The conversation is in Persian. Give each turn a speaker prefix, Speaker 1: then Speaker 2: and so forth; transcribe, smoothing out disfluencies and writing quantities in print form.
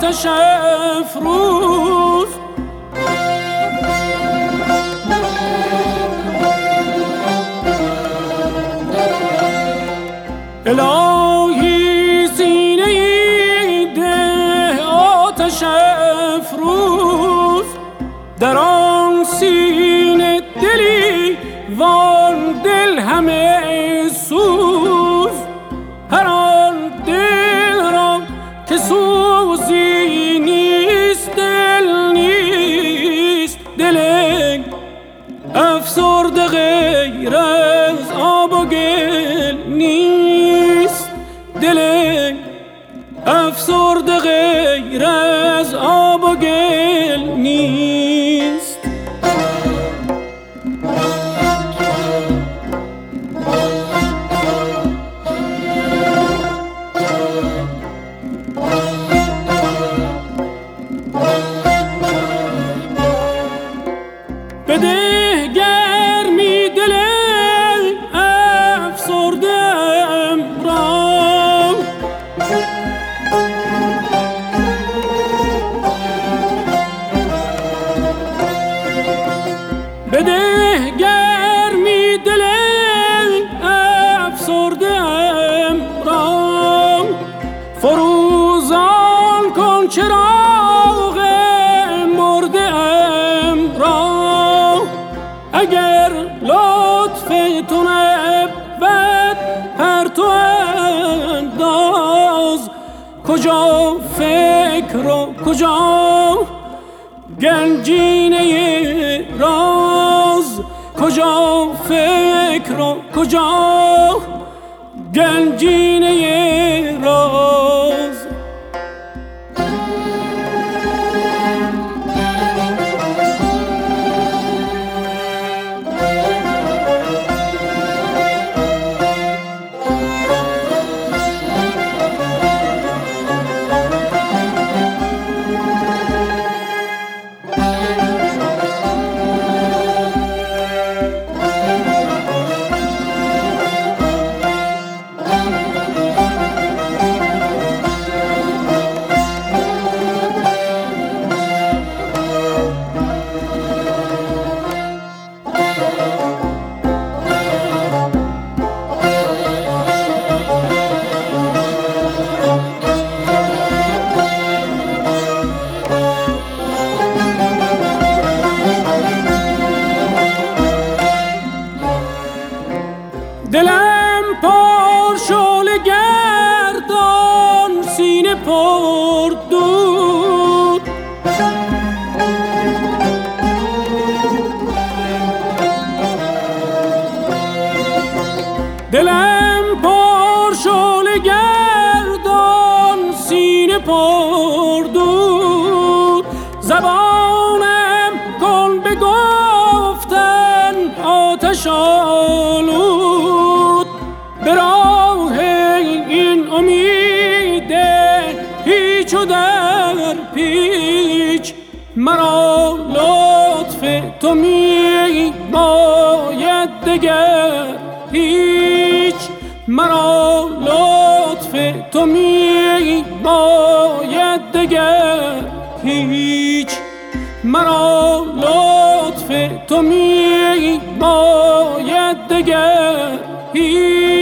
Speaker 1: آتش افروز. الهی سینه ده آتش افروز، در آن سینه دلی وان دل همه سوز. هر آن دل را که سوزی نیست، دل نیست، دل افسرده غیر از آب و گل نیست، دل افسرده غیر از آب و گل نیست. بده گرمی دل افسرده‌ام را، بده گرمی دل افسرده‌ام را. فروزان کن چراغ مرده‌ام را. اگر لطف تو نبود پرتو انداز، کجا فکر و کجا گنجینه راز، کجا فکر و کجا گنجینه راز. دلم پر شعله گردان، سینه پر دود. دلم پر شعله گردان، سینه پر دود. زبانم کن به گفتن آتش آلود. به راه این امید پیچ و در پیچ، مرا لطف تو می باید دگر هیچ. مرا لطف تو می باید دگر هیچ. مرا لطف تو می باید دگر هیچ.